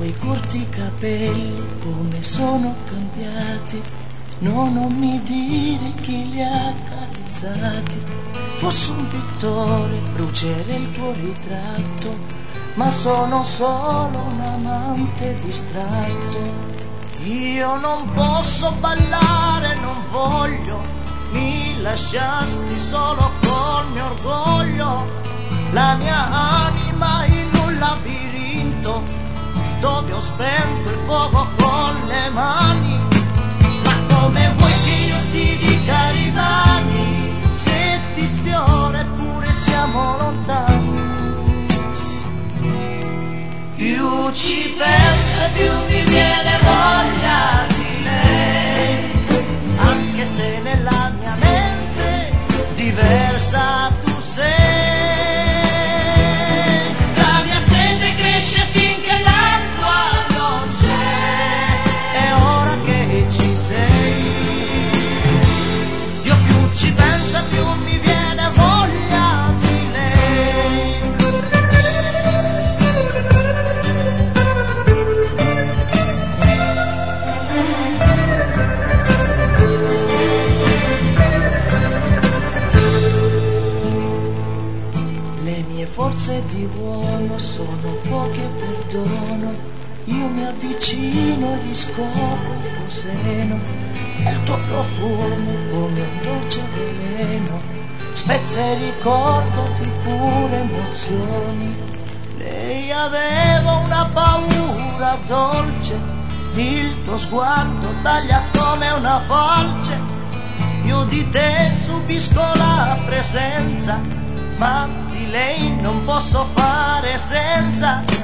quei corti capelli come sono cambiati, no, non mi dire chi li ha accarezzati. Fossi un pittore, brucerei il tuo ritratto, ma sono solo un amante distratto. Io non posso ballare, non voglio, mi lasciasti solo col mio orgoglio, la mia anima in un labirinto dove ho spento il fuoco con le mani. Ma come vuoi che io ti dica rimani, se ti sfiora eppure siamo lontani? Più ci penso e più mi viene voglia di lei, anche se nella mia mente diversa tu sei. La mia sete cresce finché l'acqua non c'è, è ora che ci sei. Io più ci penso e più mi viene voglia di lei. Le mie forze di uomo sono poche e perdono, io mi avvicino e riscopro il tuo seno, e il tuo profumo come un dolce veleno spezza e ricordo di pure emozioni. Lei aveva una paura dolce, il tuo sguardo taglia come una falce. Io di te subisco la presenza, ma di lei non posso fare senza.